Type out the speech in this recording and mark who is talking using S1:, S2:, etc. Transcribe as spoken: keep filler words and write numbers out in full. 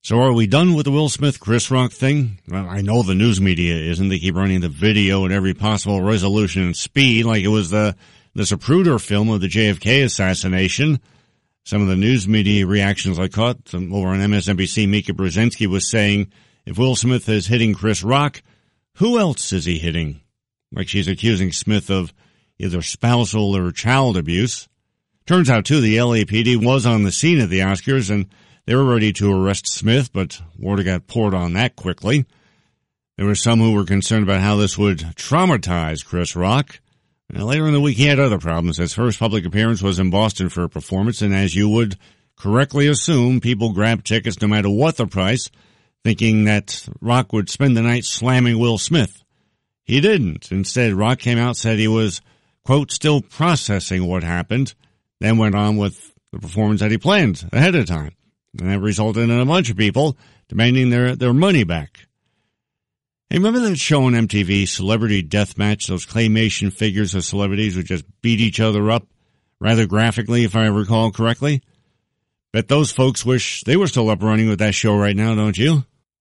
S1: So are we done with the Will Smith, Chris Rock thing? Well, I know the news media isn't. They keep running the video at every possible resolution and speed like it was the, the Zapruder film of the J F K assassination. Some of the news media reactions I caught some, over on M S N B C, Mika Brzezinski was saying, if Will Smith is hitting Chris Rock, who else is he hitting? Like she's accusing Smith of either spousal or child abuse. Turns out, too, the L A P D was on the scene at the Oscars, and they were ready to arrest Smith, but water got poured on that quickly. There were some who were concerned about how this would traumatize Chris Rock. Now, later in the week, he had other problems. His first public appearance was in Boston for a performance, and as you would correctly assume, people grabbed tickets no matter what the price, thinking that Rock would spend the night slamming Will Smith. He didn't. Instead, Rock came out and said he was, quote, still processing what happened, then went on with the performance that he planned ahead of time. And that resulted in a bunch of people demanding their, their money back. Hey, remember that show on M T V, Celebrity Deathmatch? Those claymation figures of celebrities would just beat each other up rather graphically, if I recall correctly? Bet those folks wish they were still up running with that show right now, don't you?